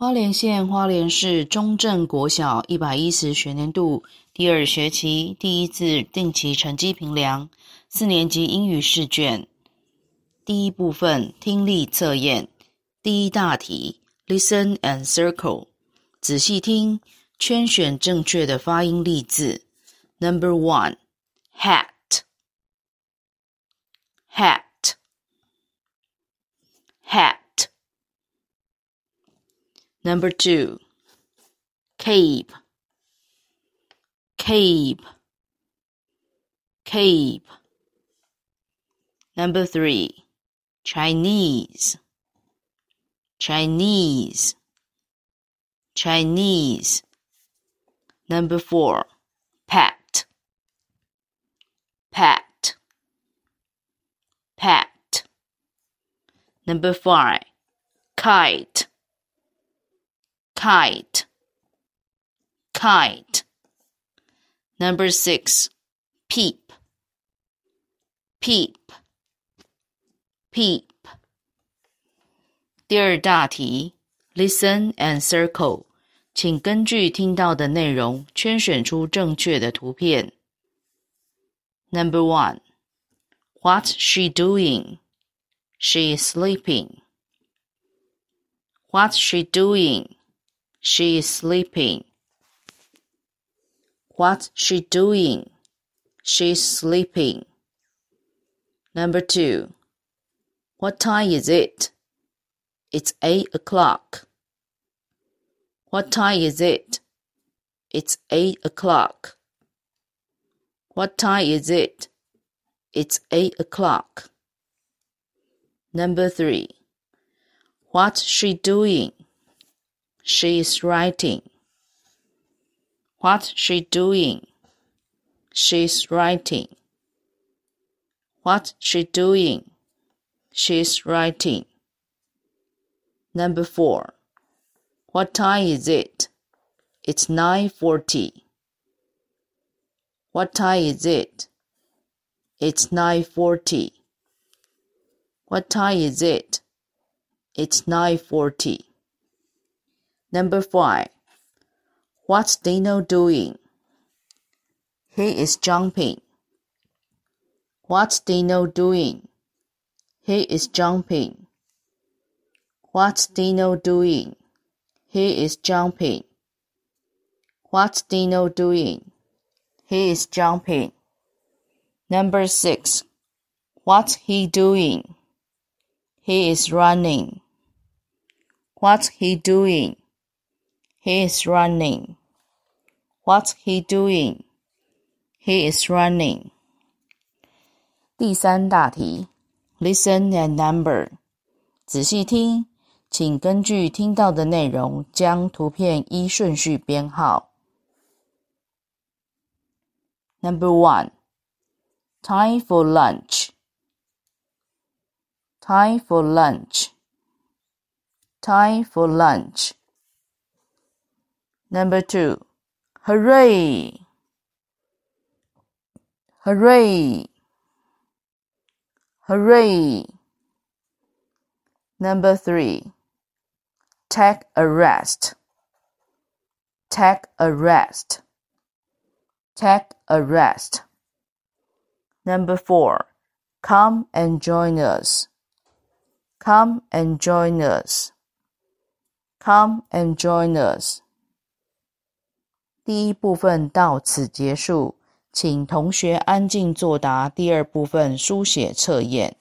花莲县花莲市中正国小110学年度第2学期第一次定期成绩评量4年级英语试卷第一部分听力测验第一大题 Listen and circle 仔细听，圈选正确的发音例字 Number 1 Hat Hat Hat Number 2, Cape, Cape, Cape. Number 3, Chinese, Chinese, Chinese. Number 4, Pet, Pet, Pet. Number 5, Kite, Kite, kite. Number 6, peep, peep, peep. 第二大题 Listen and circle 请根据听到的内容圈选出正确的图片 Number 1 What's she doing? She is sleeping. What's she doing?She is sleeping. What's she doing? She's sleeping. Number 2. What time is it? It's 8 o'clock. What time is it? It's 8 o'clock. What time is it? It's 8 o'clock. Number 3. What's she doing?She is writing. What's she doing? She's writing. What's she doing? She's writing. Number 4. What time is it? It's 9:40. What time is it? It's 9:40. What time is it? It's 9:40. Number 5. What's Dino doing? He is jumping. What's Dino doing? He is jumping. What's Dino doing? He is jumping. What's Dino doing? He is jumping. Number 6. What's he doing? He is running. What's he doing?He is running. What's he doing? He is running. 第三大题 Listen and number 仔细听，请根据听到的内容将图片依顺序编号 Number 1 Time for lunch. Time for lunch. Time for lunch.Number 2, hooray, hooray, hooray. Number 3, take a rest, take a rest, take a rest. Number 4, come and join us, come and join us, come and join us.第一部分到此结束，请同学安静作答第二部分书写测验。